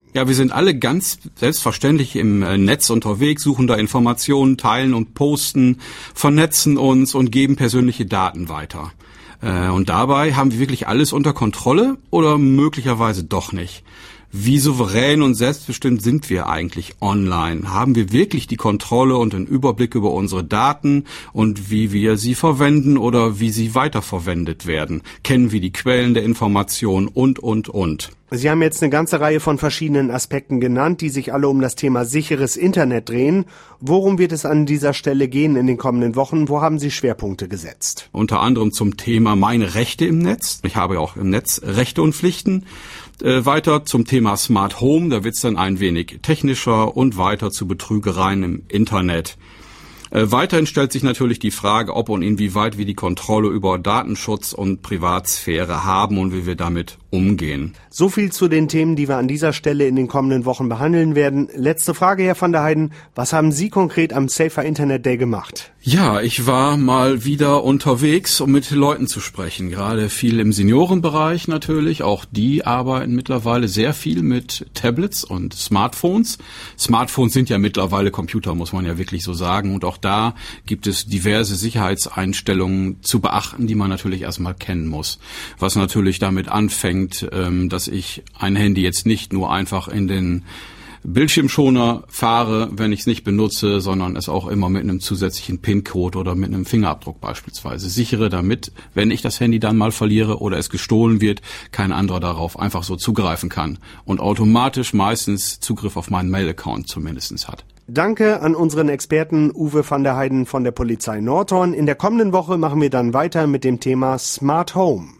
Ja, wir sind alle ganz selbstverständlich im Netz unterwegs, suchen da Informationen, teilen und posten, vernetzen uns und geben persönliche Daten weiter. Und dabei haben wir wirklich alles unter Kontrolle oder möglicherweise doch nicht? Wie souverän und selbstbestimmt sind wir eigentlich online? Haben wir wirklich die Kontrolle und den Überblick über unsere Daten und wie wir sie verwenden oder wie sie weiterverwendet werden? Kennen wir die Quellen der Informationen und? Sie haben jetzt eine ganze Reihe von verschiedenen Aspekten genannt, die sich alle um das Thema sicheres Internet drehen. Worum wird es an dieser Stelle gehen in den kommenden Wochen? Wo haben Sie Schwerpunkte gesetzt? Unter anderem zum Thema meine Rechte im Netz. Ich habe ja auch im Netz Rechte und Pflichten. Weiter zum Thema Smart Home, da wird's dann ein wenig technischer und weiter zu Betrügereien im Internet. Weiterhin stellt sich natürlich die Frage, ob und inwieweit wir die Kontrolle über Datenschutz und Privatsphäre haben und wie wir damit umgehen. So viel zu den Themen, die wir an dieser Stelle in den kommenden Wochen behandeln werden. Letzte Frage, Herr van der Heijden. Was haben Sie konkret am Safer Internet Day gemacht? Ja, ich war mal wieder unterwegs, um mit Leuten zu sprechen. Gerade viel im Seniorenbereich natürlich. Auch die arbeiten mittlerweile sehr viel mit Tablets und Smartphones. Smartphones sind ja mittlerweile Computer, muss man ja wirklich so sagen. Und auch da gibt es diverse Sicherheitseinstellungen zu beachten, die man natürlich erstmal kennen muss. Was natürlich damit anfängt, dass ich ein Handy jetzt nicht nur einfach in den Bildschirmschoner fahre, wenn ich es nicht benutze, sondern es auch immer mit einem zusätzlichen PIN-Code oder mit einem Fingerabdruck beispielsweise sichere, damit, wenn ich das Handy dann mal verliere oder es gestohlen wird, kein anderer darauf einfach so zugreifen kann und automatisch meistens Zugriff auf meinen Mail-Account zumindest hat. Danke an unseren Experten Uwe van der Heijden von der Polizei Nordhorn. In der kommenden Woche machen wir dann weiter mit dem Thema Smart Home.